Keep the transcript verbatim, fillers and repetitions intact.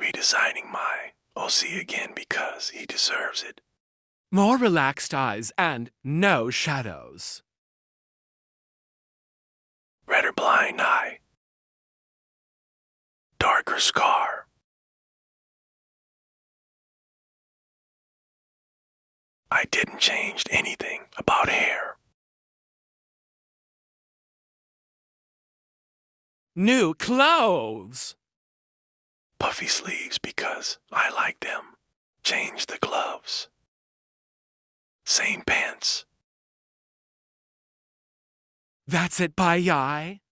redesigning my O C again because he deserves it. More relaxed eyes and no shadows. Redder blind eye. Darker scar. I didn't change anything about hair. New clothes. Puffy sleeves because I like them. Change the gloves. Same pants. That's it, Bai Yai.